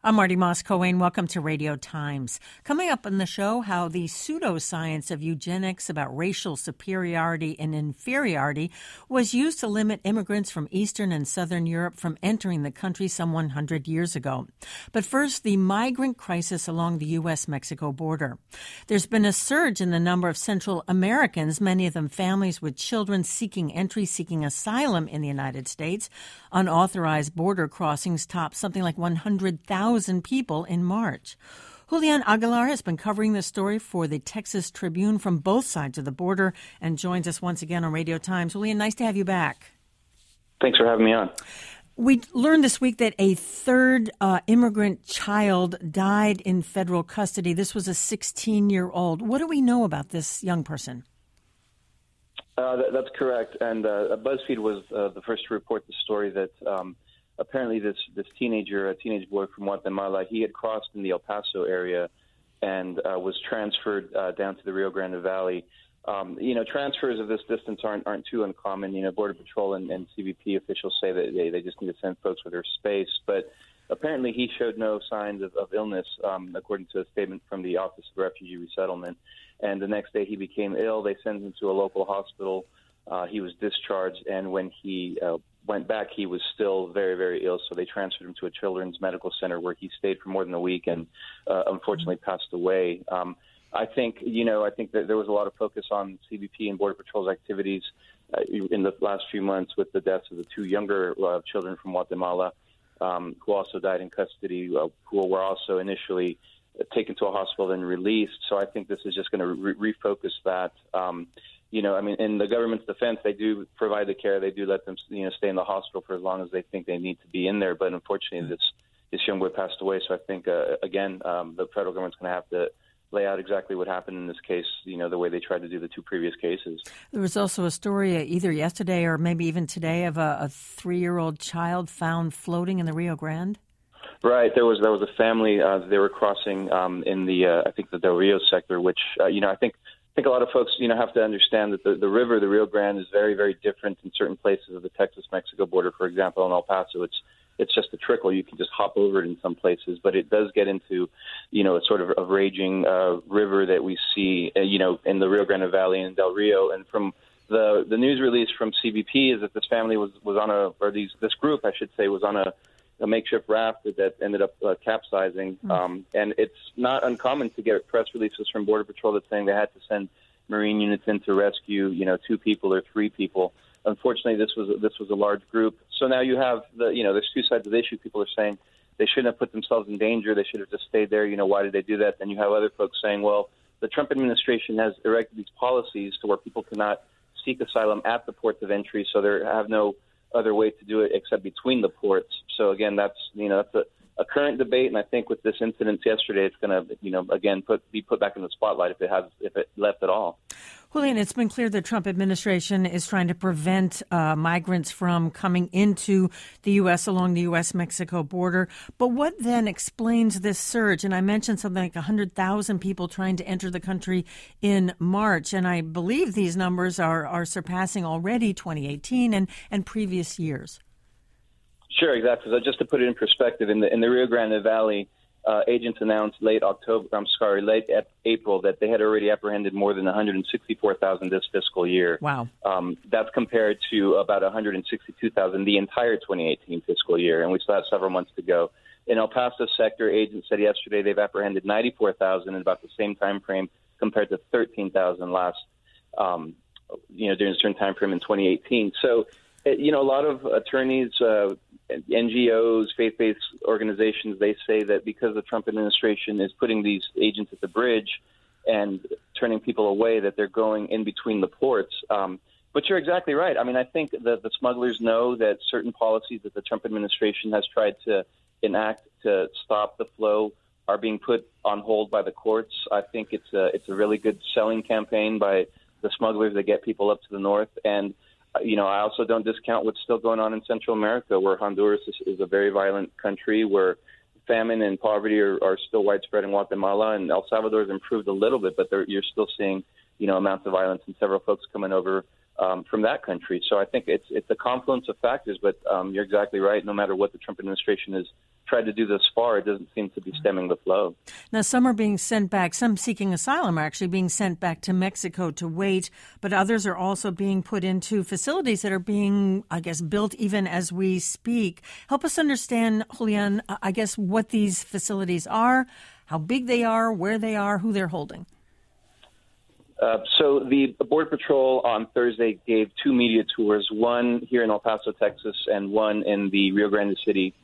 I'm Marty Moss-Coane. Welcome to Radio Times. Coming up on the show, how the pseudoscience of eugenics about racial superiority and inferiority was used to limit immigrants from Eastern and Southern Europe from entering the country some 100 years ago. But first, the migrant crisis along the U.S.-Mexico border. There's been a surge in the number of Central Americans, many of them families with children seeking entry, seeking asylum in the United States. Unauthorized border crossings topped something like 100,000 people in March. Julian Aguilar has been covering this story for the Texas Tribune from both sides of the border and joins us once again on Radio Times. Julian, nice to have you back. Thanks for having me on. We learned this week that a third immigrant child died in federal custody. This was a 16-year-old. What do we know about this young person? That's correct. And BuzzFeed was the first to report the story that apparently this teenager, a teenage boy from Guatemala, he had crossed in the El Paso area and was transferred down to the Rio Grande Valley. Transfers of this distance aren't too uncommon. Border Patrol and CBP officials say that they just need to send folks with their space. But apparently he showed no signs of illness, according to a statement from the Office of Refugee Resettlement. And the next day he became ill. They sent him to a local hospital. He was discharged, and when he went back, he was still very, very ill. So they transferred him to a children's medical center where he stayed for more than a week and unfortunately passed away. I think that there was a lot of focus on CBP and Border Patrol's activities in the last few months with the deaths of the two younger children from Guatemala who also died in custody, who were also initially taken to a hospital and released. So I think this is just going to refocus that. In the government's defense, they do provide the care. They do let them, stay in the hospital for as long as they think they need to be in there. But unfortunately, this young boy passed away. So I think, the federal government's going to have to lay out exactly what happened in this case, the way they tried to do the two previous cases. There was also a story either yesterday or maybe even today of a 3-year-old child found floating in the Rio Grande. Right. There was a family. They were crossing in the I think the Del Rio sector, which I think a lot of folks have to understand that the river, the Rio Grande, is very, very different in certain places of the Texas-Mexico border. For example, in El Paso, it's just a trickle. You can just hop over it in some places, but it does get into a sort of a raging river that we see in the Rio Grande Valley and Del Rio. And from the news release from CBP is that this family was on this group, I should say, was on a makeshift raft that ended up capsizing. And it's not uncommon to get press releases from Border Patrol that's saying they had to send Marine units in to rescue, 2 people or 3 people. Unfortunately, this was a large group. So now you have there's two sides of the issue. People are saying they shouldn't have put themselves in danger. They should have just stayed there. Why did they do that? Then you have other folks saying, well, the Trump administration has erected these policies to where people cannot seek asylum at the ports of entry, so they have no other way to do it except between the ports. So again, that's a current debate, and I think with this incident yesterday, it's going to again be put back in the spotlight if it left at all. Julian, it's been clear the Trump administration is trying to prevent migrants from coming into the U.S. along the U.S.-Mexico border. But what then explains this surge? And I mentioned something like 100,000 people trying to enter the country in March. And I believe these numbers are surpassing already 2018 and previous years. Sure, exactly. So just to put it in perspective, in the Rio Grande Valley, agents announced late April that they had already apprehended more than 164,000 this fiscal year. Wow. That's compared to about 162,000 the entire 2018 fiscal year, and we still have several months to go. In El Paso sector, agents said yesterday they've apprehended 94,000 in about the same time frame compared to 13,000 last, during the same time frame in 2018. So, a lot of attorneys, NGOs, faith-based organizations, they say that because the Trump administration is putting these agents at the bridge and turning people away, that they're going in between the ports. But you're exactly right. I mean, I think that the smugglers know that certain policies that the Trump administration has tried to enact to stop the flow are being put on hold by the courts. I think it's a really good selling campaign by the smugglers that get people up to the north. And I also don't discount what's still going on in Central America, where Honduras is a very violent country, where famine and poverty are still widespread in Guatemala, and El Salvador has improved a little bit, but you're still seeing, amounts of violence and several folks coming over from that country. So I think it's a confluence of factors, but you're exactly right. No matter what the Trump administration is tried to do thus far, it doesn't seem to be stemming the flow. Now, some are being sent back. Some seeking asylum are actually being sent back to Mexico to wait, but others are also being put into facilities that are being, I guess, built even as we speak. Help us understand, Julian, I guess, what these facilities are, how big they are, where they are, who they're holding. So the Border Patrol on Thursday gave 2 media tours, one here in El Paso, Texas, and one in the Rio Grande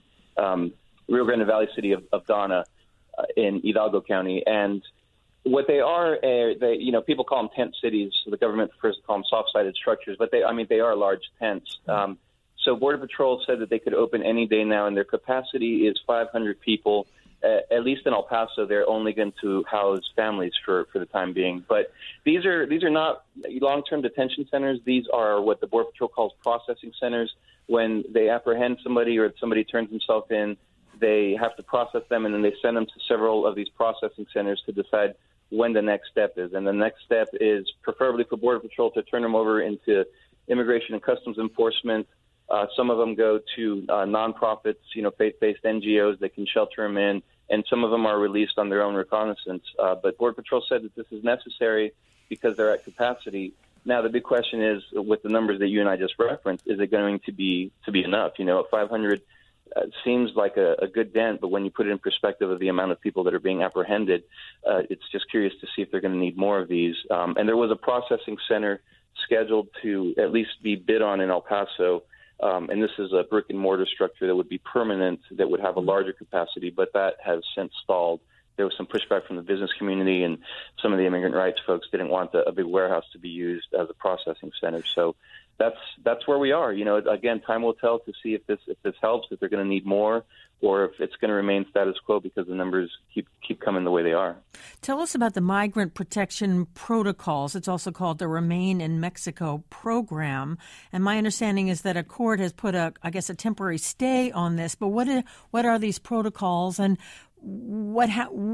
Valley city of Donna in Hidalgo County. And what they are, people call them tent cities. So the government prefers to call them soft-sided structures, but they are large tents. So Border Patrol said that they could open any day now, and their capacity is 500 people. At least in El Paso, they're only going to house families for the time being. But these are not long-term detention centers. These are what the Border Patrol calls processing centers. When they apprehend somebody or somebody turns himself in, they have to process them, and then they send them to several of these processing centers to decide when the next step is. And the next step is preferably for Border Patrol to turn them over into Immigration and Customs Enforcement. Some of them go to nonprofits, faith-based NGOs that can shelter them in, and some of them are released on their own reconnaissance. But Border Patrol said that this is necessary because they're at capacity. Now, the big question is, with the numbers that you and I just referenced, is it going to be enough? 500 seems like a good dent, but when you put it in perspective of the amount of people that are being apprehended, it's just curious to see if they're going to need more of these. And there was a processing center scheduled to at least be bid on in El Paso. And this is a brick-and-mortar structure that would be permanent, that would have a larger capacity, but that has since stalled. There was some pushback from the business community, and some of the immigrant rights folks didn't want a big warehouse to be used as a processing center. So that's where we are. Again, time will tell to see if this helps, if they're going to need more, or if it's going to remain status quo because the numbers keep coming the way they are. Tell us about the migrant protection protocols. It's also called the Remain in Mexico program. And my understanding is that a court has put a temporary stay on this. But what are these protocols, and what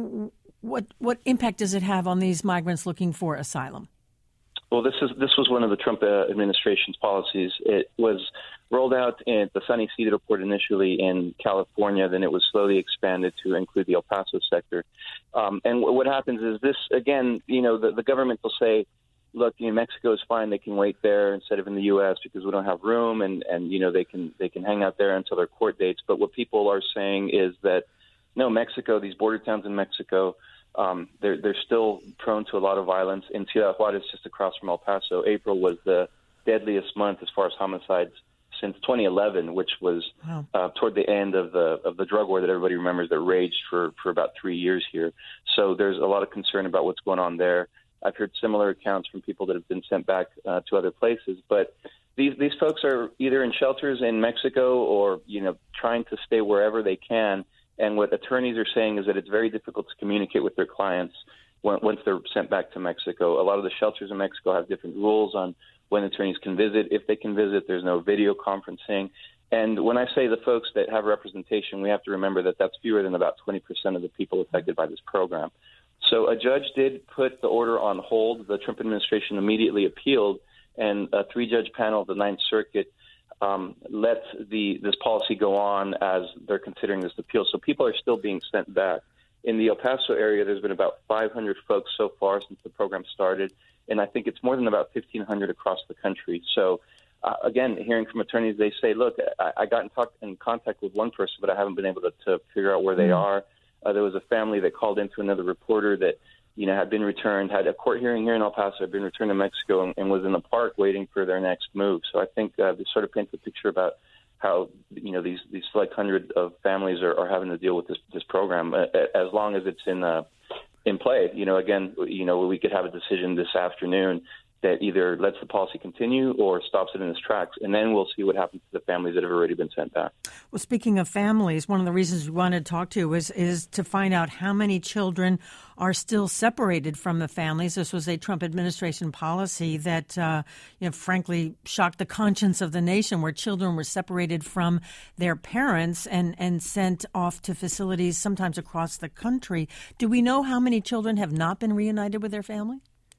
impact does it have on these migrants looking for asylum? Well, this was one of the Trump administration's policies. It was rolled out at the San Ysidro port initially in California, then it was slowly expanded to include the El Paso sector. And what happens is this, again, the government will say, look, Mexico is fine, they can wait there instead of in the U.S. because we don't have room, and they can hang out there until their court dates. But what people are saying is that, no, Mexico, these border towns in Mexico, they're still prone to a lot of violence. In Ciudad Juarez, just across from El Paso, April was the deadliest month as far as homicides since 2011, which was toward the end of the drug war that everybody remembers that raged for about 3 years here. So there's a lot of concern about what's going on there. I've heard similar accounts from people that have been sent back to other places. But these folks are either in shelters in Mexico or trying to stay wherever they can. And what attorneys are saying is that it's very difficult to communicate with their clients once they're sent back to Mexico. A lot of the shelters in Mexico have different rules on when attorneys can visit. If they can visit, there's no video conferencing. And when I say the folks that have representation, we have to remember that that's fewer than about 20% of the people affected by this program. So a judge did put the order on hold. The Trump administration immediately appealed, and a 3-judge panel of the Ninth Circuit let this policy go on as they're considering this appeal. So people are still being sent back. In the El Paso area, there's been about 500 folks so far since the program started, and I think it's more than about 1,500 across the country. So, again, hearing from attorneys, they say, look, I got in contact with one person, but I haven't been able to figure out where they are. There was a family that called into another reporter that had been returned, had a court hearing here in El Paso, had been returned to Mexico, and was in the park waiting for their next move. So I think this sort of paints a picture about how these select hundred of families are having to deal with this program as long as it's in play. Again, we could have a decision this afternoon that either lets the policy continue or stops it in its tracks, and then we'll see what happens to the families that have already been sent back. Well, speaking of families, one of the reasons we wanted to talk to you is to find out how many children are still separated from the families. This was a Trump administration policy that, frankly, shocked the conscience of the nation, where children were separated from their parents and sent off to facilities sometimes across the country. Do we know how many children have not been reunited with their family?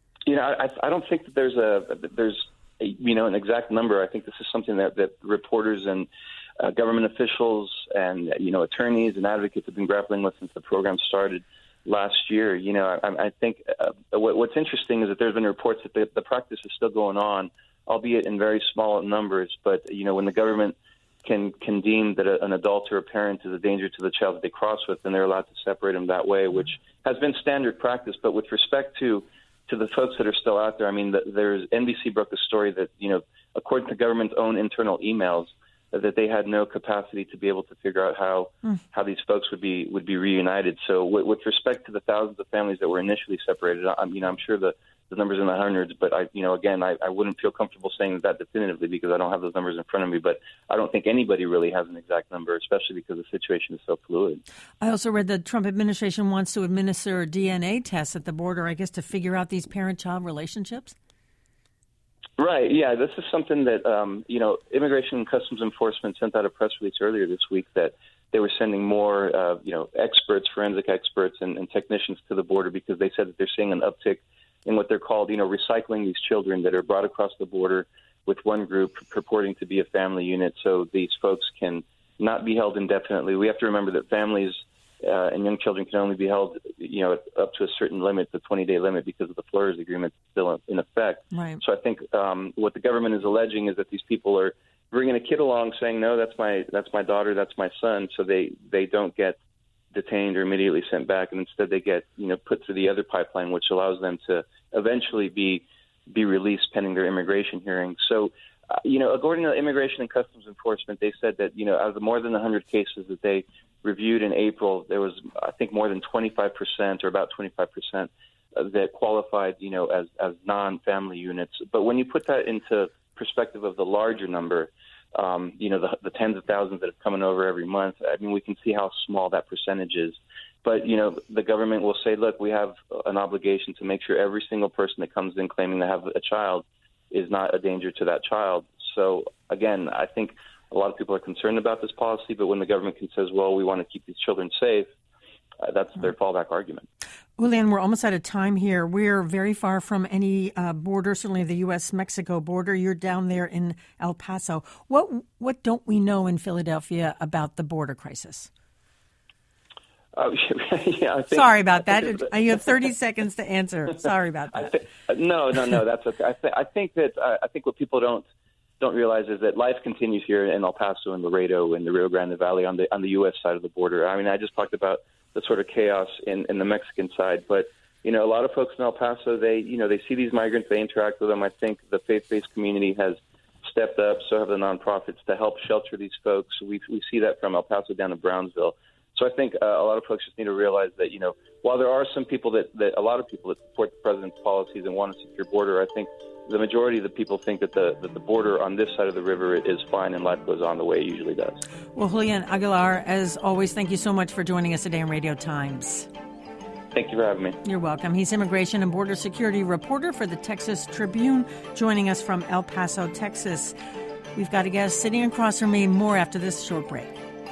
I don't think that there's an exact number. I think this is something that reporters and government officials and, attorneys and advocates have been grappling with since the program started last year. I think what's interesting is that there's been reports that the practice is still going on, albeit in very small numbers. But, when the government can deem that an adult or a parent is a danger to the child that they cross with, then they're allowed to separate them that way, which has been standard practice. But with respect to the folks that are still out there, there's NBC broke a story that, according to government's own internal emails, that they had no capacity to be able to figure out how these folks would be reunited. So with respect to the thousands of families that were initially separated, I'm sure the numbers in the hundreds, but I wouldn't feel comfortable saying that definitively because I don't have those numbers in front of me. But I don't think anybody really has an exact number, especially because the situation is so fluid. I also read the Trump administration wants to administer DNA tests at the border, I guess, to figure out these parent-child relationships. Right. Yeah, this is something that, Immigration and Customs Enforcement sent out a press release earlier this week that they were sending more, experts, forensic experts and technicians to the border because they said that they're seeing an uptick in what they're called, recycling these children that are brought across the border with one group purporting to be a family unit so these folks can not be held indefinitely. We have to remember that families and young children can only be held, up to a certain limit, the 20-day limit, because of the FLIRS agreement still in effect. Right. So I think what the government is alleging is that these people are bringing a kid along saying, no, that's my daughter, that's my son, so they don't get detained or immediately sent back, and instead they get, put through the other pipeline, which allows them to eventually be released pending their immigration hearing. So, according to Immigration and Customs Enforcement, they said that, out of the more than 100 cases that they reviewed in April, there was, I think, more than 25% or about 25% that qualified, as non-family units. But when you put that into perspective of the larger number, the tens of thousands that are coming over every month, we can see how small that percentage is. But, the government will say, look, we have an obligation to make sure every single person that comes in claiming to have a child is not a danger to that child. So, again, I think a lot of people are concerned about this policy, but when the government says, well, we want to keep these children safe, that's their fallback argument. Julian, we're almost out of time here. We're very far from any border, certainly the U.S.-Mexico border. You're down there in El Paso. What don't we know in Philadelphia about the border crisis? Sorry about that. You have 30 seconds to answer. Sorry about that. No, that's okay. I think what people don't realize is that life continues here in El Paso and Laredo and the Rio Grande Valley on the U.S. side of the border. I just talked about the sort of chaos in the Mexican side, but a lot of folks in El Paso, they see these migrants, they interact with them. I think the faith-based community has stepped up, so have the nonprofits to help shelter these folks. We see that from El Paso down to Brownsville. So I think a lot of folks just need to realize that, while there are some people a lot of people that support the president's policies and want a secure border, I think the majority of the people think that the border on this side of the river is fine and life goes on the way it usually does. Well, Julian Aguilar, as always, thank you so much for joining us today on Radio Times. Thank you for having me. You're welcome. He's Immigration and Border Security reporter for the Texas Tribune, joining us from El Paso, Texas. We've got a guest sitting across from me. More after this short break.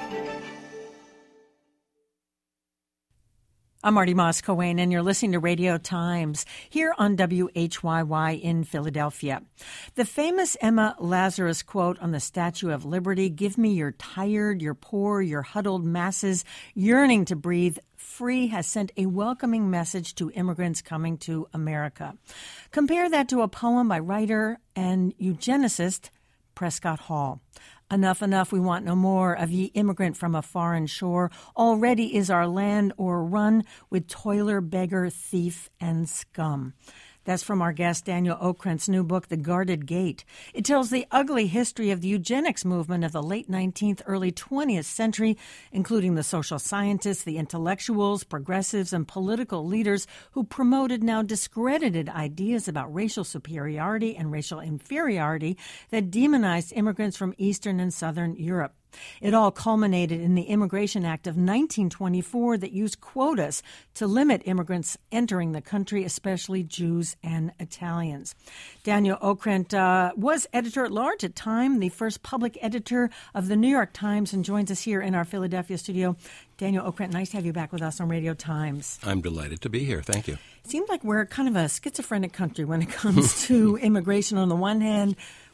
I'm Marty Moss-Coane, and you're listening to Radio Times here on WHYY in Philadelphia. The famous Emma Lazarus quote on the Statue of Liberty, "Give me your tired, your poor, your huddled masses yearning to breathe free," has sent a welcoming message to immigrants coming to America. Compare that to a poem by writer and eugenicist Prescott Hall. Enough, enough, we want no more of ye immigrant from a foreign shore. Already is our land o'errun with toiler, beggar, thief, and scum. That's from our guest Daniel Okrent's new book, The Guarded Gate. It tells the ugly history of the eugenics movement of the late 19th, early 20th century, including the social scientists, the intellectuals, progressives, and political leaders who promoted now discredited ideas about racial superiority and racial inferiority that demonized immigrants from Eastern and Southern Europe. It all culminated in the Immigration Act of 1924 that used quotas to limit immigrants entering the country, especially Jews and Italians. Daniel Okrent was editor-at-large at Time, the first public editor of the New York Times, and joins us here in our Philadelphia studio. Daniel Okrent, nice to have you back with us on Radio Times. I'm delighted to be here. Thank you. It seems like we're kind of a schizophrenic country when it comes to immigration. On the one hand, we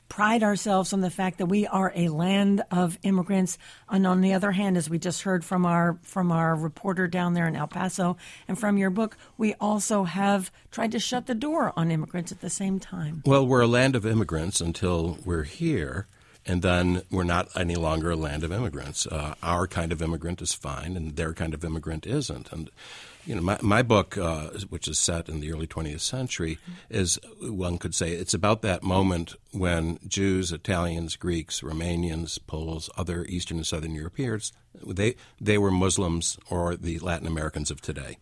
pride ourselves on the fact that we are a land of immigrants. And on the other hand, as we just heard from our reporter down there in El Paso and from your book, we also have tried to shut the door on immigrants at the same time. Well, we're a land of immigrants until we're here, and then we're not any longer a land of immigrants. Our kind of immigrant is fine, and their kind of immigrant isn't. And my book, which is set in the early 20th century, is, one could say, it's about that moment when Jews, Italians, Greeks, Romanians, Poles, other Eastern and Southern Europeans, they were Muslims or the Latin Americans of today.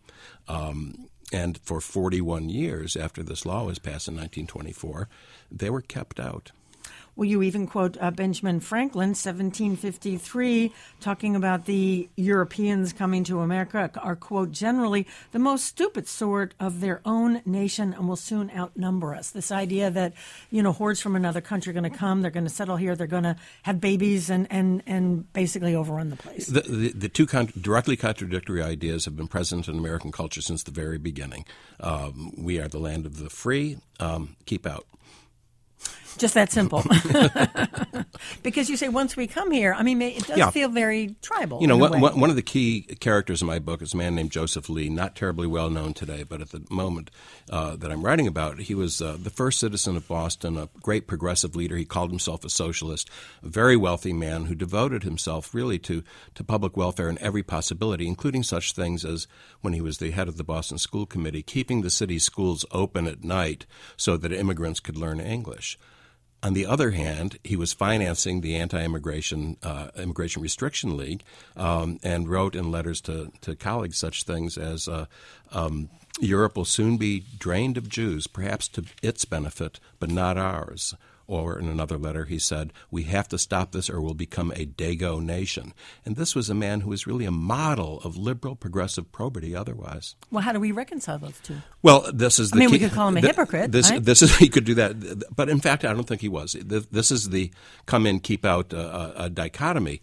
And for 41 years after this law was passed in 1924, they were kept out. Well, you even quote Benjamin Franklin, 1753, talking about the Europeans coming to America are, quote, generally the most stupid sort of their own nation and will soon outnumber us. This idea that, hordes from another country are going to come, they're going to settle here, they're going to have babies and basically overrun the place. The two directly contradictory ideas have been present in American culture since the very beginning. We are the land of the free, keep out. Just that simple. Because you say once we come here, it does feel very tribal. One of the key characters in my book is a man named Joseph Lee, not terribly well known today, but at the moment that I'm writing about, he was the first citizen of Boston, a great progressive leader. He called himself a socialist, a very wealthy man who devoted himself really to public welfare and every possibility, including such things as, when he was the head of the Boston School Committee, keeping the city's schools open at night so that immigrants could learn English. On the other hand, he was financing the Anti-Immigration Immigration Restriction League and wrote in letters to colleagues such things as, Europe will soon be drained of Jews, perhaps to its benefit, but not ours. Or in another letter, he said, we have to stop this or we'll become a Dago nation. And this was a man who was really a model of liberal, progressive probity otherwise. Well, how do we reconcile those two? Well, this is the key. We could call him a hypocrite, right? This is, he could do that. But in fact, I don't think he was. This is the come in, keep out dichotomy.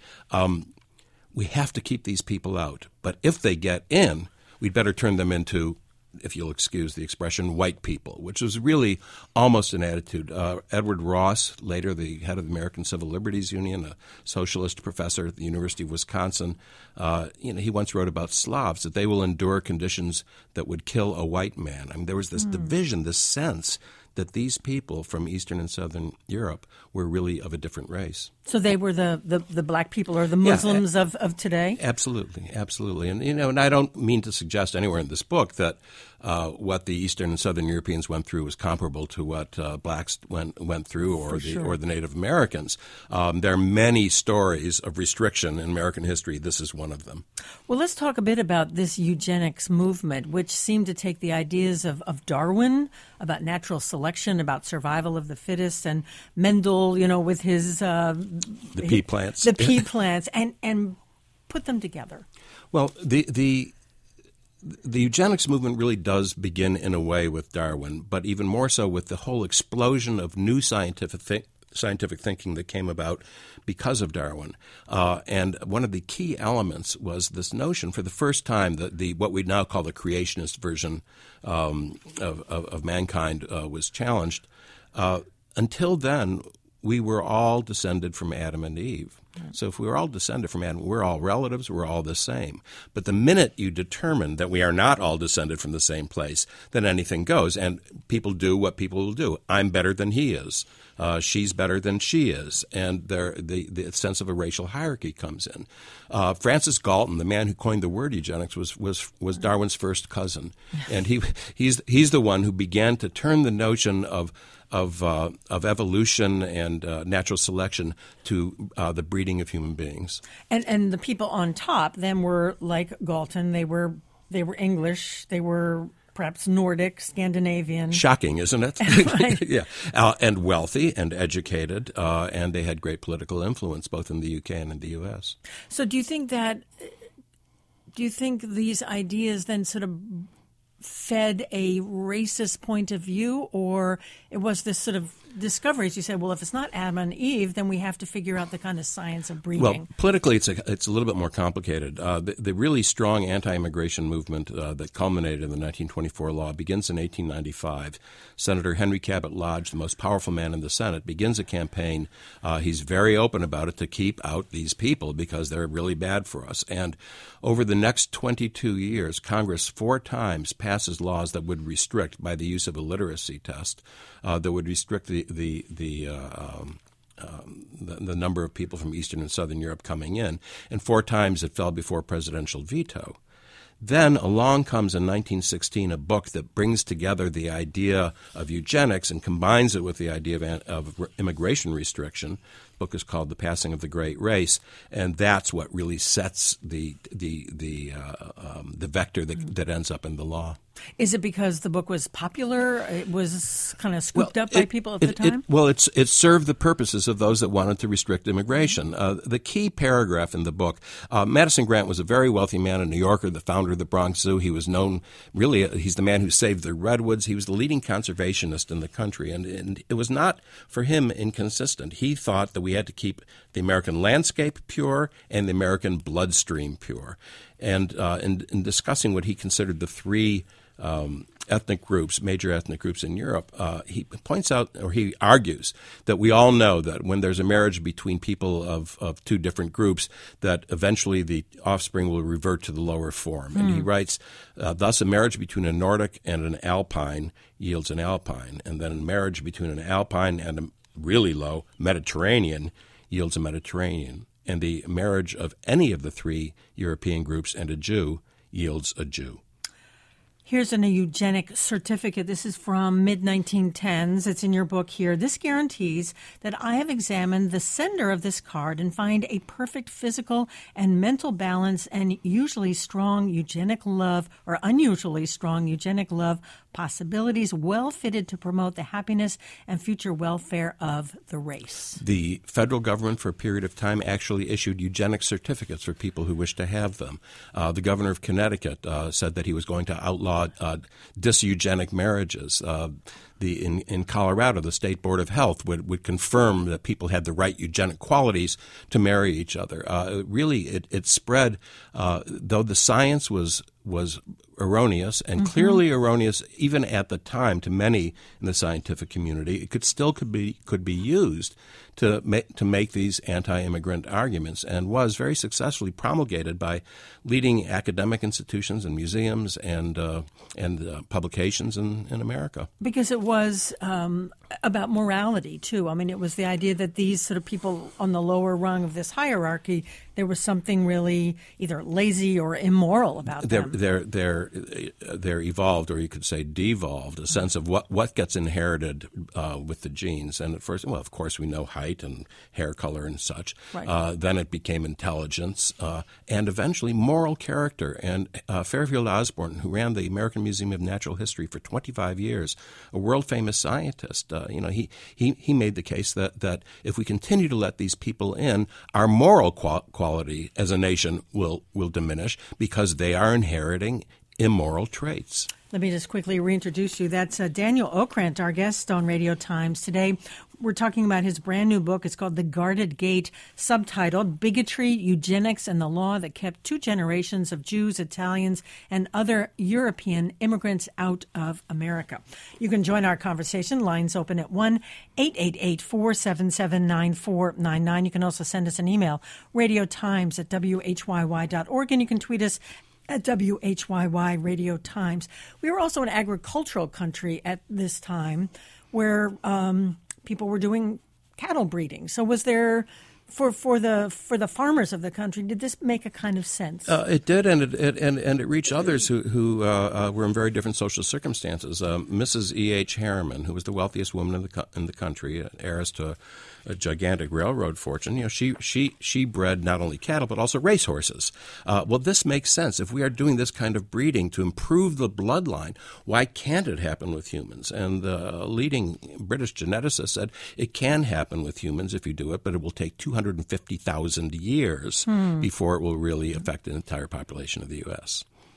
We have to keep these people out. But if they get in, we'd better turn them into, if you'll excuse the expression, white people, which was really almost an attitude. Edward Ross, later the head of the American Civil Liberties Union, a socialist professor at the University of Wisconsin, he once wrote about Slavs, that they will endure conditions that would kill a white man. There was this division, this sense that these people from Eastern and Southern Europe were really of a different race. So they were the black people or the Muslims of today? Absolutely. And and I don't mean to suggest anywhere in this book that what the Eastern and Southern Europeans went through was comparable to what blacks went through or the Native Americans. There are many stories of restriction in American history. This is one of them. Well, let's talk a bit about this eugenics movement, which seemed to take the ideas of Darwin, about natural selection, about survival of the fittest, and Mendel, with his the pea plants, and put them together. Well, the eugenics movement really does begin in a way with Darwin, but even more so with the whole explosion of new scientific thinking that came about because of Darwin. And one of the key elements was this notion, for the first time, that what we now call the creationist version of mankind was challenged. Until then, we were all descended from Adam and Eve. So if we were all descended from Adam, we're all relatives, we're all the same. But the minute you determine that we are not all descended from the same place, then anything goes, and people do what people will do. I'm better than he is. She's better than she is. And the sense of a racial hierarchy comes in. Francis Galton, the man who coined the word eugenics, was Darwin's first cousin. And he's the one who began to turn the notion of evolution and natural selection to the breeding of human beings. And the people on top then were like Galton. They were English. They were perhaps Nordic, Scandinavian. Shocking, isn't it? Right. Yeah, and wealthy and educated, and they had great political influence both in the UK and in the US. So do you think these ideas then sort of fed a racist point of view, or it was this sort of discoveries, you said, well, if it's not Adam and Eve, then we have to figure out the kind of science of breeding. Well, politically, it's a little bit more complicated. The really strong anti-immigration movement that culminated in the 1924 law begins in 1895. Senator Henry Cabot Lodge, the most powerful man in the Senate, begins a campaign. He's very open about it to keep out these people because they're really bad for us. And over the next 22 years, Congress 4 times passes laws that would restrict, by the use of a literacy test, that would restrict the number of people from Eastern and Southern Europe coming in. And 4 times it fell before presidential veto. Then along comes in 1916 a book that brings together the idea of eugenics and combines it with the idea of immigration restriction. The book is called The Passing of the Great Race, and that's what really sets the vector that ends up in the law. Is it because the book was popular? It was kind of scooped up by people at the time? It served the purposes of those that wanted to restrict immigration. The key paragraph in the book, Madison Grant was a very wealthy man, a New Yorker, the founder of the Bronx Zoo. He was known, really, he's the man who saved the redwoods. He was the leading conservationist in the country, and it was not, for him, inconsistent. He thought that we had to keep the American landscape pure and the American bloodstream pure. And in discussing what he considered the 3 ethnic groups, major ethnic groups in Europe, he points out, or he argues, that we all know that when there's a marriage between people of 2 different groups, that eventually the offspring will revert to the lower form. And he writes, thus a marriage between a Nordic and an Alpine yields an Alpine, and then a marriage between an Alpine and a really low Mediterranean yields a Mediterranean. And the marriage of any of the 3 European groups and a Jew yields a Jew. Here's a eugenic certificate. This is from mid-1910s. It's in your book here. This guarantees that I have examined the sender of this card and find a perfect physical and mental balance and usually strong eugenic love, or unusually strong eugenic love possibilities, well fitted to promote the happiness and future welfare of the race. The federal government, for a period of time, actually issued eugenic certificates for people who wished to have them. The governor of Connecticut said that he was going to outlaw diseugenic marriages. In Colorado, the State Board of Health would confirm that people had the right eugenic qualities to marry each other. It spread, though the science was erroneous and clearly erroneous even at the time to many in the scientific community. It could be used to make these anti-immigrant arguments, and was very successfully promulgated by leading academic institutions and museums and publications in America. Because it was about morality, too. I mean, it was the idea that these sort of people on the lower rung of this hierarchy, there was something really either lazy or immoral about them. They're evolved, or you could say devolved, a sense of what gets inherited with the genes. And at first, well, of course, we know height and hair color and such. Right. Then it became intelligence and eventually moral character. And Fairfield Osborn, who ran the American Museum of Natural History for 25 years, a world-famous scientist, he made the case that if we continue to let these people in, our moral quality as a nation will diminish because they are inheriting immoral traits. Let me just quickly reintroduce you. That's Daniel Okrent, our guest on Radio Times today. We're talking about his brand new book. It's called The Guarded Gate, subtitled Bigotry, Eugenics, and the Law That Kept 2 Generations of Jews, Italians, and Other European Immigrants Out of America. You can join our conversation. Lines open at 1-888-477-9499. You can also send us an email, radiotimes@whyy.org, and you can tweet us at WHYY Radio Times. We were also an agricultural country at this time where people were doing cattle breeding. So was there, for the farmers of the country, did this make a kind of sense? It did, and it reached others who were in very different social circumstances. Mrs. E.H. Harriman, who was the wealthiest woman in the country, heiress to a gigantic railroad fortune, she bred not only cattle but also racehorses. Well, this makes sense. If we are doing this kind of breeding to improve the bloodline, why can't it happen with humans? And the leading British geneticist said it can happen with humans if you do it, but it will take 250,000 years before it will really affect the entire population of the U.S.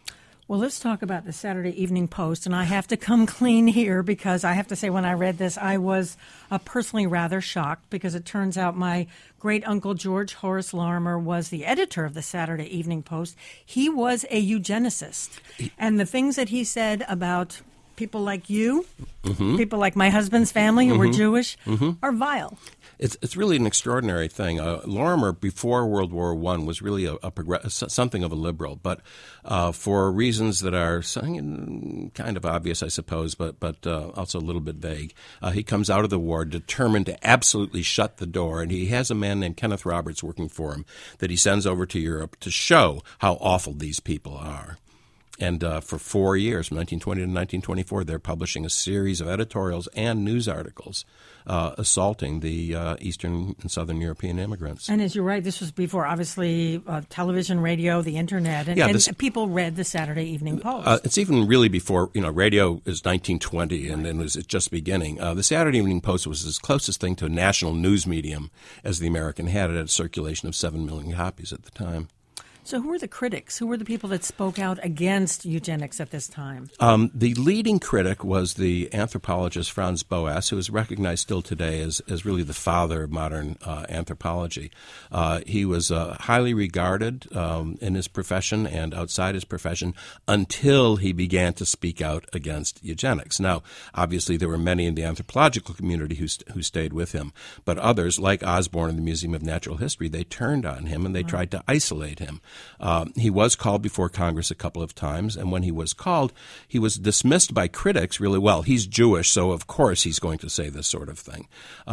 Well, let's talk about the Saturday Evening Post, and I have to come clean here because I have to say when I read this, I was personally rather shocked because it turns out my great-uncle George Horace Larimer was the editor of the Saturday Evening Post. He was a eugenicist, and the things that he said about people like you, people like my husband's family who were Jewish, are vile. It's really an extraordinary thing. Lorimer, before World War I, was really something of a liberal, but for reasons that are kind of obvious, I suppose, but also a little bit vague, he comes out of the war determined to absolutely shut the door, and he has a man named Kenneth Roberts working for him that he sends over to Europe to show how awful these people are. And for 4 years, from 1920 to 1924, they're publishing a series of editorials and news articles assaulting the Eastern and Southern European immigrants. And as you're right, this was before, obviously, television, radio, the Internet, and people read the Saturday Evening Post. It's even really before, radio is 1920, and then was just beginning. The Saturday Evening Post was the closest thing to a national news medium as the American had. It had a circulation of 7 million copies at the time. So who were the critics? Who were the people that spoke out against eugenics at this time? The leading critic was the anthropologist Franz Boas, who is recognized still today as really the father of modern anthropology. He was highly regarded in his profession and outside his profession until he began to speak out against eugenics. Now, obviously, there were many in the anthropological community who stayed with him, but others, like Osborne in the Museum of Natural History, they turned on him and they tried to isolate him. He was called before Congress a couple of times, and when he was called, he was dismissed by critics really well. He's Jewish, so of course he's going to say this sort of thing.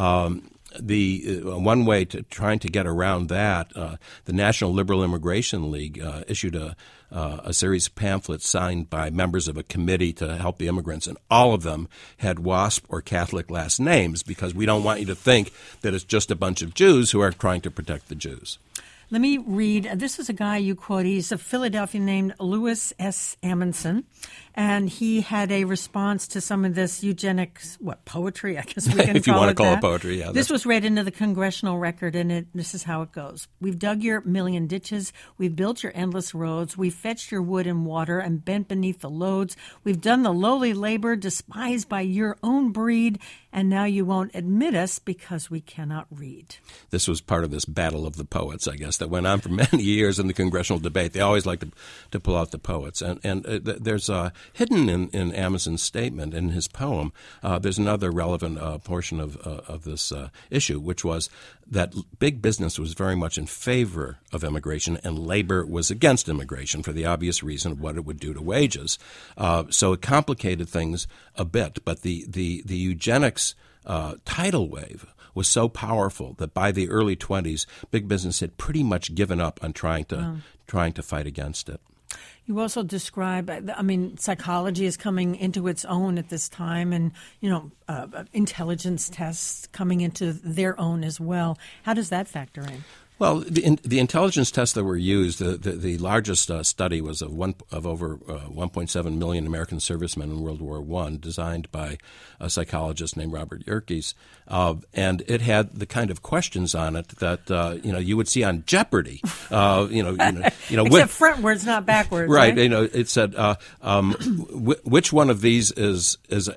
The one way to trying to get around that, the National Liberal Immigration League issued a series of pamphlets signed by members of a committee to help the immigrants, and all of them had WASP or Catholic last names because we don't want you to think that it's just a bunch of Jews who are trying to protect the Jews. Let me read. This is a guy you quote. He's a Philadelphian named Louis S. Amundsen, and he had a response to some of this eugenics, poetry, I guess we can if you call want it to call that. it poetry, yeah. This was read into the Congressional Record, and this is how it goes. We've dug your million ditches. We've built your endless roads. We've fetched your wood and water and bent beneath the loads. We've done the lowly labor despised by your own breed, and now you won't admit us because we cannot read. This was part of this battle of the poets, I guess, that went on for many years in the congressional debate. They always like to pull out the poets. And there's hidden in Amundsen's statement, in his poem, there's another relevant portion of this issue, which was that big business was very much in favor of immigration and labor was against immigration for the obvious reason of what it would do to wages. So it complicated things a bit. But the eugenics tidal wave was so powerful that by the early 20s, big business had pretty much given up on trying to fight against it. You also describe, psychology is coming into its own at this time, and, intelligence tests coming into their own as well. How does that factor in? Well, the intelligence tests that were used, the largest study was of over 1.7 million American servicemen in World War I, designed by a psychologist named Robert Yerkes, and it had the kind of questions on it that you would see on Jeopardy. Except frontwards, not backwards. Right. Right? It said which one of these is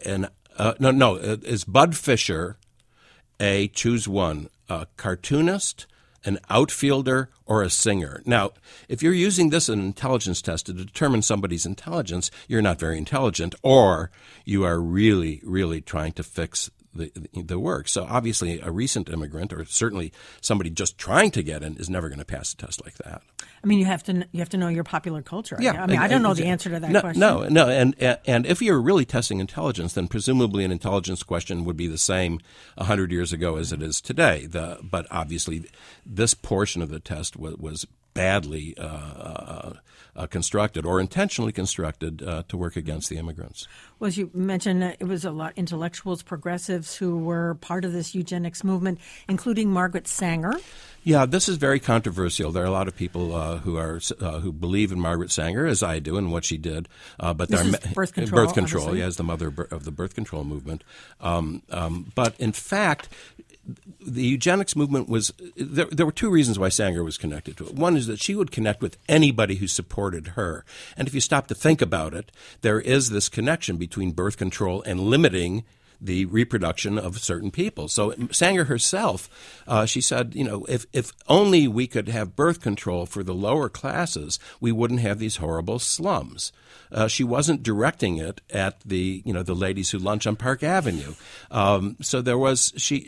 Bud Fisher? A, choose one, a cartoonist, an outfielder, or a singer. Now, if you're using this as an intelligence test to determine somebody's intelligence, you're not very intelligent, or you are really, really trying to fix the work. So obviously a recent immigrant, or certainly somebody just trying to get in, is never going to pass a test like that. You have to know your popular culture. Yeah, I don't know the answer to that question. No, and if you're really testing intelligence, then presumably an intelligence question would be the same 100 years ago as it is today. But obviously, this portion of the test was badly constructed or intentionally constructed to work against the immigrants. Well, as you mentioned, it was a lot intellectuals, progressives who were part of this eugenics movement, including Margaret Sanger. Yeah, this is very controversial. There are a lot of people who believe in Margaret Sanger, as I do, and what she did. But this is birth control. Birth control, as the mother of the birth control movement. But in fact, the eugenics movement was there were two reasons why Sanger was connected to it. One is that she would connect with anybody who supported her. And if you stop to think about it, there is this connection between birth control and limiting the reproduction of certain people. So Sanger herself, she said, if only we could have birth control for the lower classes, we wouldn't have these horrible slums. She wasn't directing it at the ladies who lunch on Park Avenue. So there was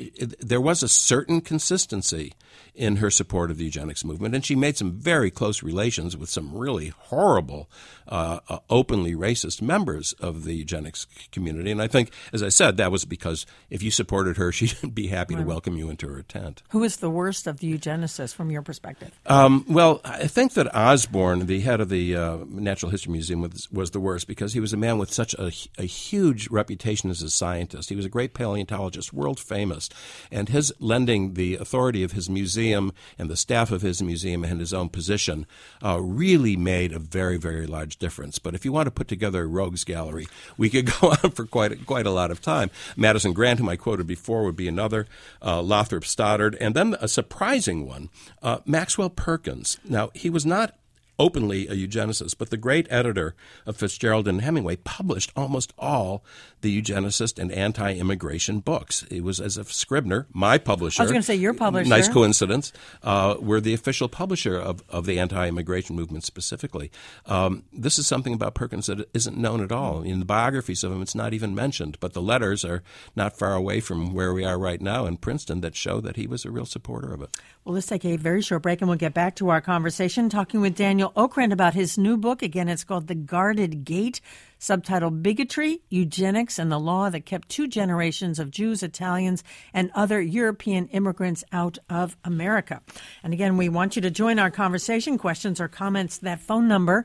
a certain consistency in her support of the eugenics movement, and she made some very close relations with some really horrible, openly racist members of the eugenics community. And I think, as I said, that was because if you supported her, she'd be happy to welcome you into her tent. Who is the worst of the eugenicists from your perspective? Well, I think that Osborne, the head of the Natural History Museum, was the worst because he was a man with such a huge reputation as a scientist. He was a great paleontologist, world famous, and his lending the authority of his museum and the staff of his museum and his own position really made a very, very large difference. But if you want to put together a rogues gallery, we could go on for quite a lot of time. Madison Grant, whom I quoted before, would be another, Lothrop Stoddard, and then a surprising one, Maxwell Perkins. Now, he was not openly a eugenicist, but the great editor of Fitzgerald and Hemingway published almost all the eugenicist and anti-immigration books. It was as if Scribner, my publisher— I was going to say your publisher. Nice coincidence— were the official publisher of the anti-immigration movement specifically. This is something about Perkins that isn't known at all. In the biographies of him, it's not even mentioned, but the letters are not far away from where we are right now in Princeton that show that he was a real supporter of it. Well, let's take a very short break, and we'll get back to our conversation, talking with Daniel Okrent about his new book. Again, it's called The Guarded Gate, subtitled Bigotry, Eugenics, and the Law That Kept 2 Generations of Jews, Italians, and Other European Immigrants Out of America. And again, we want you to join our conversation. Questions or comments, that phone number,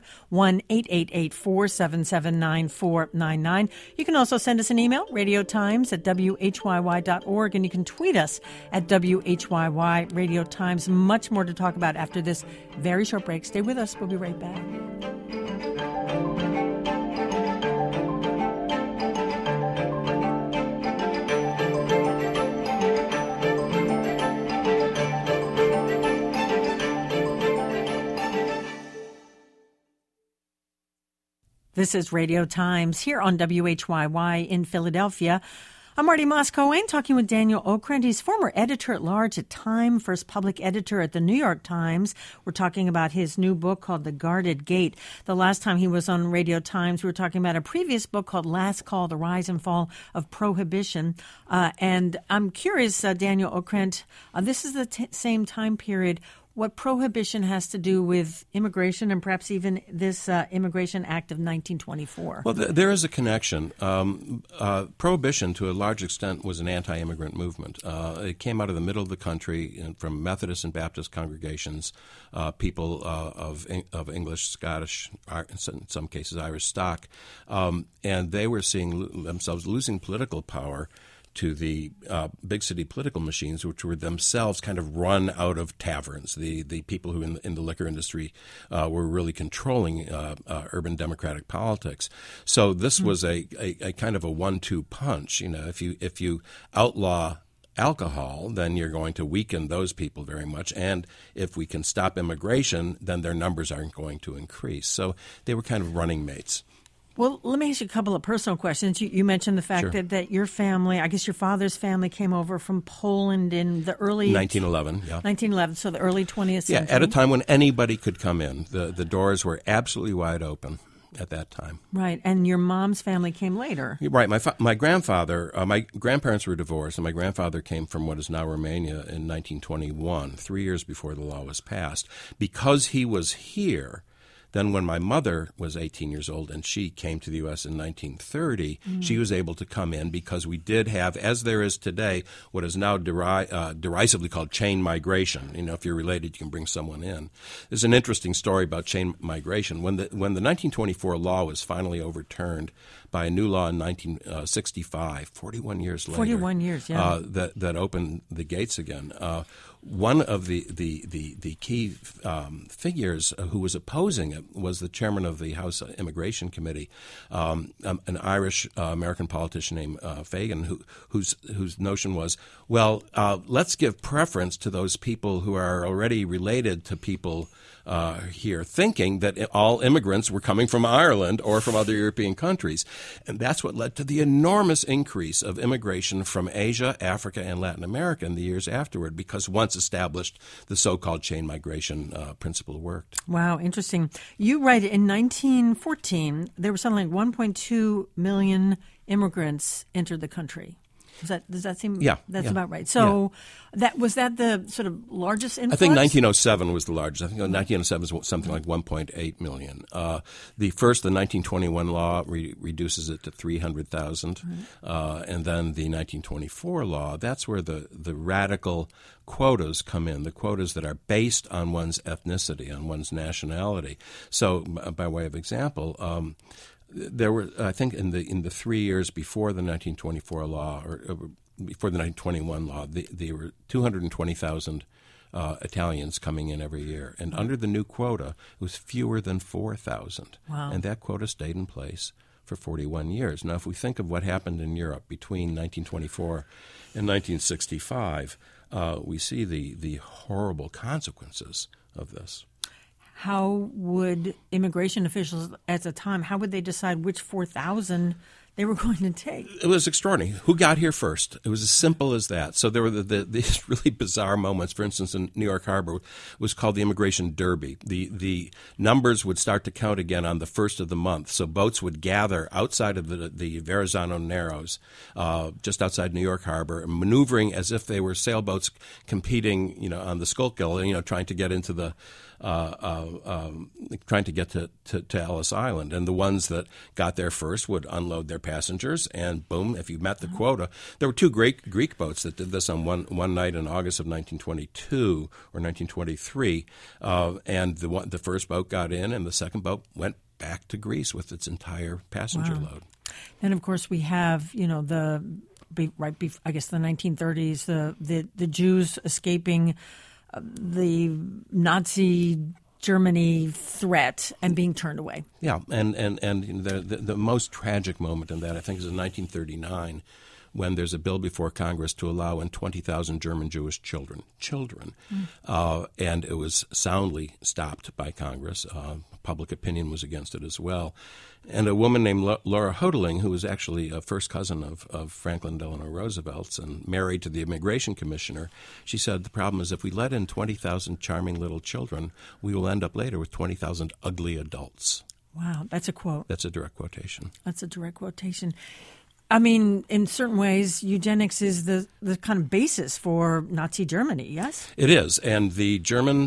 1-888-477-9499. You can also send us an email, radiotimes@whyy.org, and you can tweet us at WHYY Radio Times. Much more to talk about after this very short break. Stay with us. We'll be right back. This is Radio Times here on WHYY in Philadelphia. I'm Marty Moss-Cohen, talking with Daniel Okrent. He's former editor-at-large at Time, first public editor at the New York Times. We're talking about his new book called The Guarded Gate. The last time he was on Radio Times, we were talking about a previous book called Last Call, The Rise and Fall of Prohibition. And I'm curious, Daniel Okrent, this is the same time period. What prohibition has to do with immigration and perhaps even this Immigration Act of 1924? Well, there is a connection. Prohibition, to a large extent, was an anti-immigrant movement. It came out of the middle of the country from Methodist and Baptist congregations, people of English, Scottish, in some cases Irish stock, and they were seeing themselves losing political power to the big city political machines, which were themselves kind of run out of taverns. The people who in the liquor industry were really controlling urban democratic politics. So this was a kind of a 1-2 punch. If you outlaw alcohol, then you're going to weaken those people very much. And if we can stop immigration, then their numbers aren't going to increase. So they were kind of running mates. Well, let me ask you a couple of personal questions. You mentioned the fact that your family, I guess your father's family, came over from Poland in the early— 1911, yeah. 1911, so the early 20th century. Yeah, at a time when anybody could come in. The doors were absolutely wide open at that time. Right, and your mom's family came later. Right. My grandfather, my grandparents were divorced, and my grandfather came from what is now Romania in 1921, 3 years before the law was passed. Because he was here— Then when my mother was 18 years old and she came to the U.S. in 1930, she was able to come in because we did have, as there is today, what is now derisively called chain migration. If you're related, you can bring someone in. There's an interesting story about chain migration. When the 1924 law was finally overturned by a new law in 1965, 41 years later. 41 years, yeah. That opened the gates again. one of the key figures who was opposing it was the chairman of the House Immigration Committee, an Irish American politician named Fagan, whose notion was, well, let's give preference to those people who are already related to people here, thinking that all immigrants were coming from Ireland or from other European countries. And that's what led to the enormous increase of immigration from Asia, Africa, and Latin America in the years afterward, because once established, the so-called chain migration principle worked. Wow, interesting. You write in 1914, there were something like 1.2 million immigrants entered the country. Does that seem? Yeah, that's yeah. about right. So was that the sort of largest influx? I think 1907 was the largest. I think 1907 was something like 1.8 million. The 1921 law reduces it to 300,000, and then the 1924 law. That's where the radical quotas come in. The quotas that are based on one's ethnicity, on one's nationality. So, by way of example. There were, I think, in the 3 years before the 1924 law or before the 1921 law, there were 220,000 Italians coming in every year, and under the new quota, it was fewer than 4,000. Wow. And that quota stayed in place for 41 years. Now, if we think of what happened in Europe between 1924 and 1965, we see the horrible consequences of this. How would immigration officials at the time, how would they decide which 4,000 they were going to take? It was extraordinary. Who got here first? It was as simple as that. So there were these really bizarre moments. For instance, in New York Harbor, it was called the Immigration Derby. The numbers would start to count again on the first of the month. So boats would gather outside of the Verrazano Narrows, just outside New York Harbor, maneuvering as if they were sailboats competing, on the Schuylkill, trying to get into the trying to get to Ellis Island. And the ones that got there first would unload their passengers, and boom, if you met the quota. There were two Greek boats that did this on one night in August of 1922 or 1923, and the first boat got in, and the second boat went back to Greece with its entire passenger load. And of course, we have I guess the 1930s, the Jews escaping the Nazi Germany threat and being turned away. Yeah, and the most tragic moment in that, I think, is in 1939, when there's a bill before Congress to allow in 20,000 German Jewish children. And it was soundly stopped by Congress. Public opinion was against it as well. And a woman named Laura Hodeling, who was actually a first cousin of Franklin Delano Roosevelt's and married to the immigration commissioner, she said the problem is if we let in 20,000 charming little children, we will end up later with 20,000 ugly adults. Wow, that's a quote. That's a direct quotation. That's a direct quotation. I mean, in certain ways, eugenics is the kind of basis for Nazi Germany, yes? It is. And the German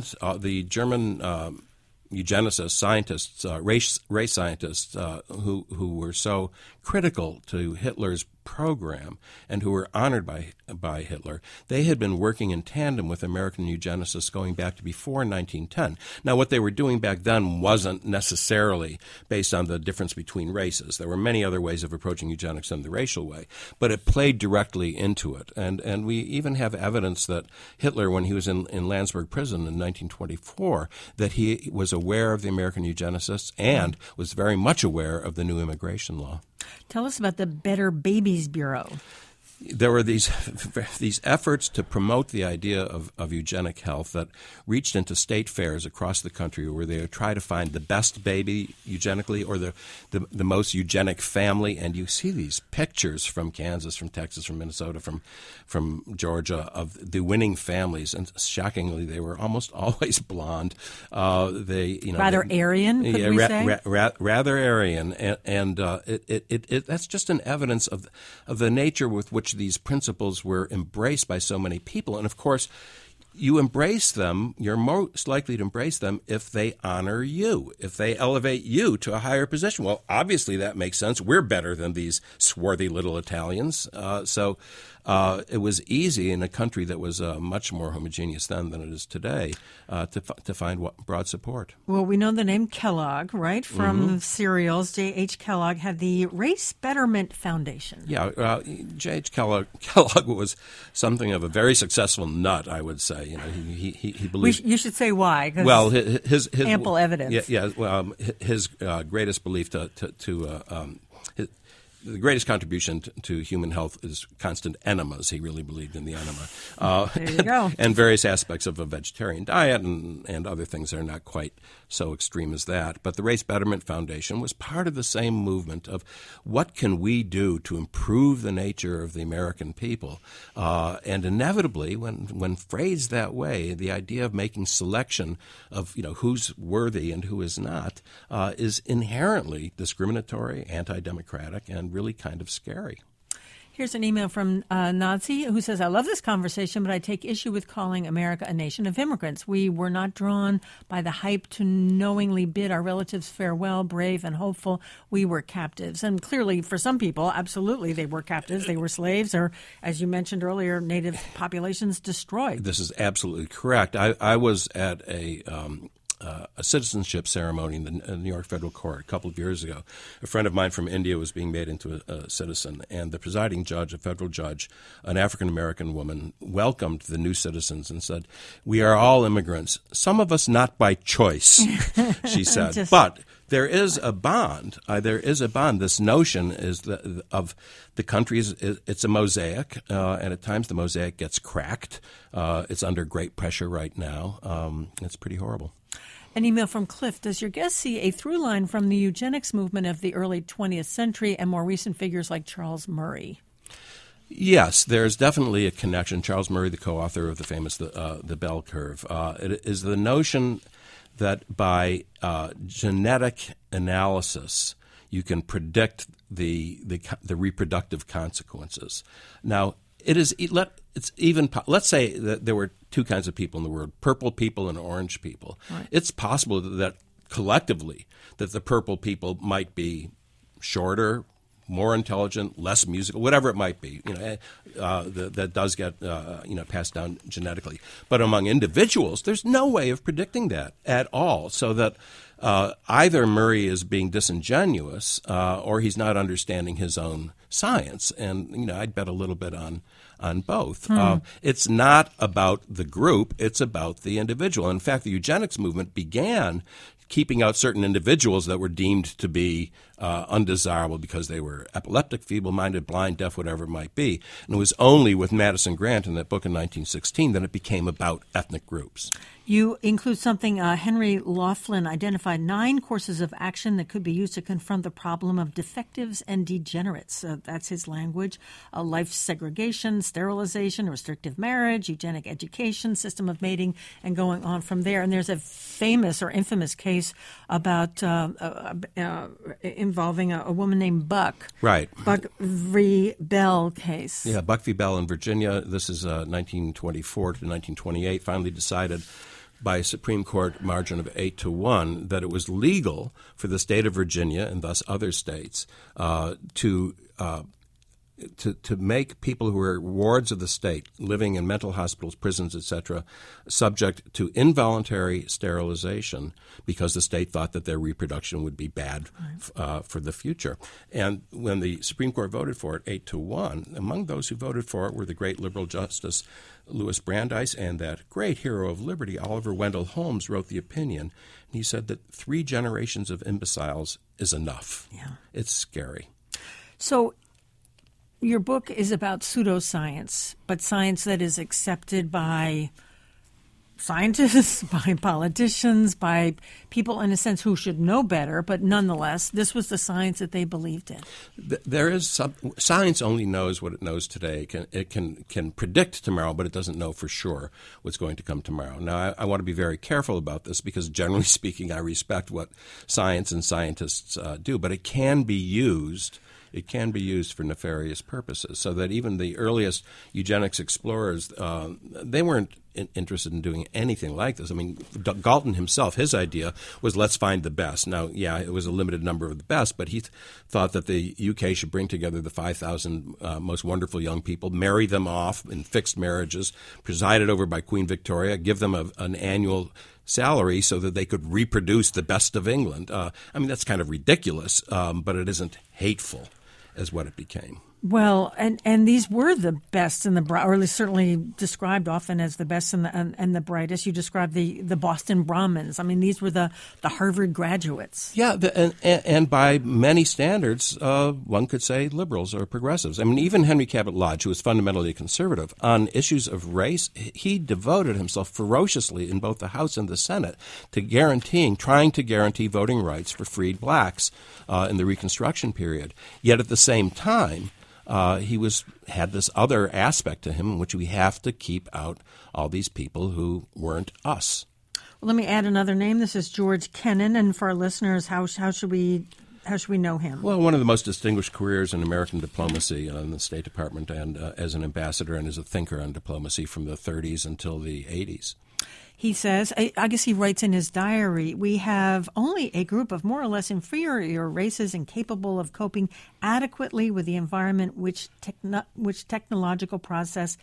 eugenicists, scientists, race scientists who were so critical to Hitler's program and who were honored by Hitler, they had been working in tandem with American eugenicists going back to before 1910. Now, what they were doing back then wasn't necessarily based on the difference between races. There were many other ways of approaching eugenics than the racial way, but it played directly into it. And we even have evidence that Hitler, when he was in Landsberg prison in 1924, that he was aware of the American eugenicists and was very much aware of the new immigration law. Tell us about the Better Babies Bureau. There were these efforts to promote the idea of eugenic health that reached into state fairs across the country, where they would try to find the best baby eugenically or the most eugenic family. And you see these pictures from Kansas, from Texas, from Minnesota, from Georgia of the winning families, and shockingly, they were almost always blonde. Rather Aryan, could we say? Rather Aryan, and that's just an evidence of the nature with which these principles were embraced by so many people. And of course, you embrace them, you're most likely to embrace them if they honor you, if they elevate you to a higher position. Well, obviously that makes sense. We're better than these swarthy little Italians. So it was easy in a country that was much more homogeneous then than it is today to find broad support. Well, we know the name Kellogg, right, from cereals. J.H. Kellogg had the Race Betterment Foundation. Yeah, J.H. Kellogg was something of a very successful nut, I would say. You know, he believes. You should say why. Well, his ample evidence. Yeah. His greatest belief the greatest contribution to human health is constant enemas. He really believed in the enema. There you go. And various aspects of a vegetarian diet and other things that are not quite so extreme as that. But the Race Betterment Foundation was part of the same movement of what can we do to improve the nature of the American people. And inevitably, when phrased that way, the idea of making selection of who's worthy and who is not is inherently discriminatory, anti-democratic, and really kind of scary. Here's an email from Nazi who says, I love this conversation, but I take issue with calling America a nation of immigrants. We were not drawn by the hype to knowingly bid our relatives farewell, brave and hopeful. We were captives. And clearly, for some people, absolutely, they were captives. They were slaves, or, as you mentioned earlier, native populations destroyed. This is absolutely correct. I was at a citizenship ceremony in the New York Federal Court a couple of years ago. A friend of mine from India was being made into a citizen, and the presiding judge, a federal judge, an African-American woman, welcomed the new citizens and said, "We are all immigrants, some of us not by choice," she said. But there is a bond. This notion is of the country it's a mosaic, and at times the mosaic gets cracked. It's under great pressure right now. It's pretty horrible. An email from Cliff. Does your guest see a through line from the eugenics movement of the early 20th century and more recent figures like Charles Murray? Yes, there's definitely a connection. Charles Murray, the co-author of the famous The Bell Curve, it is the notion that by genetic analysis you can predict the reproductive consequences. Now, it's even. Let's say that there were two kinds of people in the world: purple people and orange people. Right. It's possible that collectively that the purple people might be shorter, more intelligent, less musical, whatever it might be. That does get passed down genetically. But among individuals, there's no way of predicting that at all. So that either Murray is being disingenuous or he's not understanding his own science. And I'd bet a little bit on both. It's not about the group; it's about the individual. In fact, the eugenics movement began keeping out certain individuals that were deemed to be undesirable because they were epileptic, feeble-minded, blind, deaf, whatever it might be. And it was only with Madison Grant in that book in 1916 that it became about ethnic groups. You include something, Henry Laughlin identified 9 courses of action that could be used to confront the problem of defectives and degenerates. That's his language. Life segregation, sterilization, restrictive marriage, eugenic education, system of mating, and going on from there. And there's a famous or infamous case about involving a woman named Buck. Right. Buck v. Bell case. Yeah, Buck v. Bell in Virginia. This is 1924 to 1928, finally decided by a Supreme Court margin of 8-1 that it was legal for the state of Virginia and thus other states to make people who are wards of the state living in mental hospitals, prisons, etc., subject to involuntary sterilization because the state thought that their reproduction would be bad for the future. And when the Supreme Court voted for it 8-1, among those who voted for it were the great liberal Justice Louis Brandeis and that great hero of liberty, Oliver Wendell Holmes, wrote the opinion. And he said that 3 generations of imbeciles is enough. Yeah. It's scary. So your book is about pseudoscience, but science that is accepted by scientists, by politicians, by people, in a sense, who should know better, but nonetheless, this was the science that they believed in. There is science only knows what it knows today. It can predict tomorrow, but it doesn't know for sure what's going to come tomorrow. Now, I want to be very careful about this because, generally speaking, I respect what science and scientists do, but it can be used. It can be used for nefarious purposes, so that even the earliest eugenics explorers, they weren't interested in doing anything like this. I mean, Galton himself, his idea was let's find the best. Now, yeah, it was a limited number of the best, but he thought that the UK should bring together the 5,000 most wonderful young people, marry them off in fixed marriages, presided over by Queen Victoria, give them an annual salary so that they could reproduce the best of England. I mean, that's kind of ridiculous, but it isn't hateful as what it became. Well, and these were the best and or at least certainly described often as the best and the brightest. You described the Boston Brahmins. I mean, these were the Harvard graduates. Yeah, and by many standards, one could say liberals or progressives. I mean, even Henry Cabot Lodge, who was fundamentally conservative, on issues of race, he devoted himself ferociously in both the House and the Senate to trying to guarantee voting rights for freed blacks in the Reconstruction period. Yet at the same time, he had this other aspect to him in which we have to keep out all these people who weren't us. Well, let me add another name. This is George Kennan, and for our listeners, how should we know him? Well, one of the most distinguished careers in American diplomacy in the State Department, and as an ambassador and as a thinker on diplomacy from the 30s until the 80s. He says, I guess he writes in his diary, we have only a group of more or less inferior races incapable of coping adequately with the environment which technological progress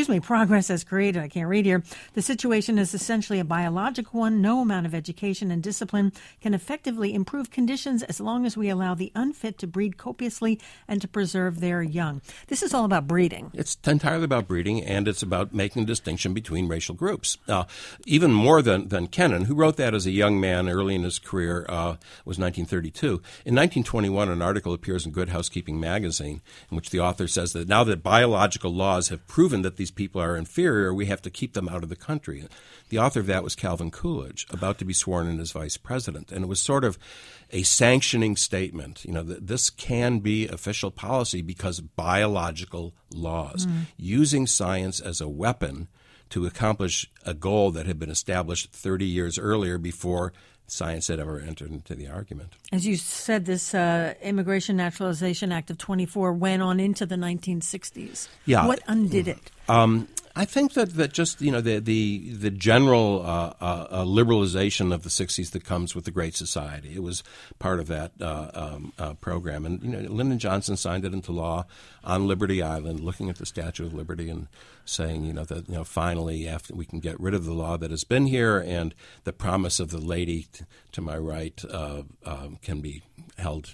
has created. I can't read here. The situation is essentially a biological one. No amount of education and discipline can effectively improve conditions as long as we allow the unfit to breed copiously and to preserve their young. This is all about breeding. It's entirely about breeding, and it's about making a distinction between racial groups. Even more than Kennan, who wrote that as a young man early in his career, was 1932. In 1921, an article appears in Good Housekeeping magazine in which the author says that now that biological laws have proven that these people are inferior, we have to keep them out of the country. The author of that was Calvin Coolidge, about to be sworn in as vice president. And it was sort of a sanctioning statement, that this can be official policy because of biological laws, using science as a weapon to accomplish a goal that had been established 30 years earlier before science had ever entered into the argument. As you said, this Immigration Naturalization Act of 24 went on into the 1960s. Yeah. What undid it? I think that just the general liberalization of the 60s that comes with the Great Society. It was part of that program, and Lyndon Johnson signed it into law on Liberty Island, looking at the Statue of Liberty and saying that finally after we can get rid of the law that has been here, and the promise of the lady to my right can be held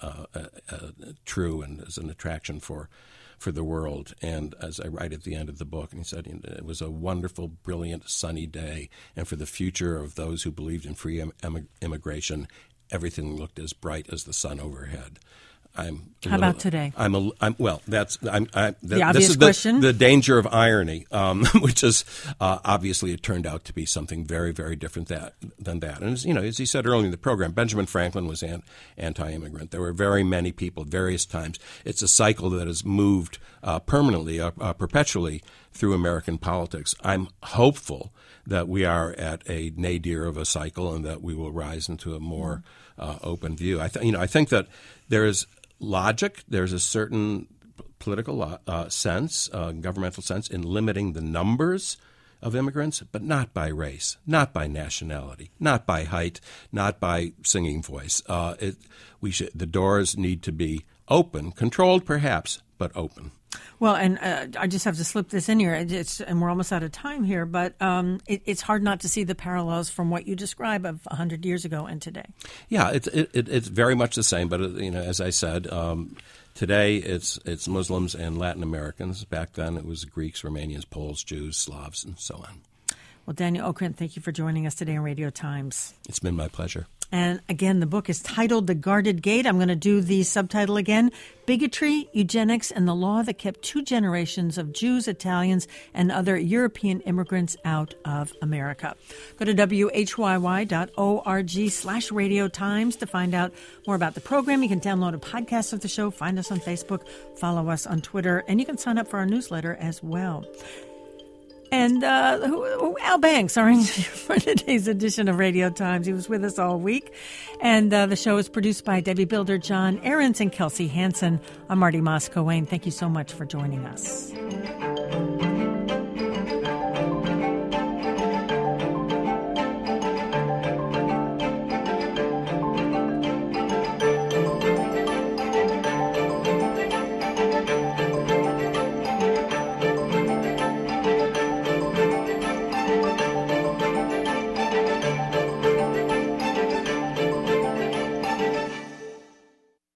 true and as an attraction for the world. And as I write at the end of the book, and he said it was a wonderful, brilliant, sunny day, and for the future of those who believed in free immigration, everything looked as bright as the sun overhead. How about today? This obvious is question. The danger of irony, which is obviously it turned out to be something very, very different than that. And as he said earlier in the program, Benjamin Franklin was anti-immigrant. There were very many people at various times. It's a cycle that has moved permanently, perpetually through American politics. I'm hopeful that we are at a nadir of a cycle and that we will rise into a more open view. I think that there is logic. There's a certain political sense, governmental sense, in limiting the numbers of immigrants, but not by race, not by nationality, not by height, not by singing voice. The doors need to be open, controlled perhaps, but open. Well, and I just have to slip this in here, and we're almost out of time here, but it's hard not to see the parallels from what you describe of 100 years ago and today. Yeah, it's very much the same, but as I said, today it's Muslims and Latin Americans. Back then it was Greeks, Romanians, Poles, Jews, Slavs, and so on. Well, Daniel Okrent, thank you for joining us today on Radio Times. It's been my pleasure. And again, the book is titled The Guarded Gate. I'm going to do the subtitle again. Bigotry, Eugenics, and the Law That Kept 2 Generations of Jews, Italians, and Other European Immigrants Out of America. Go to whyy.org/Radio Times to find out more about the program. You can download a podcast of the show, find us on Facebook, follow us on Twitter, and you can sign up for our newsletter as well. And Al Banks, our engineer for today's edition of Radio Times. He was with us all week. And the show is produced by Debbie Builder, John Ahrens, and Kelsey Hansen. I'm Marty Moscow-Wayne. Thank you so much for joining us.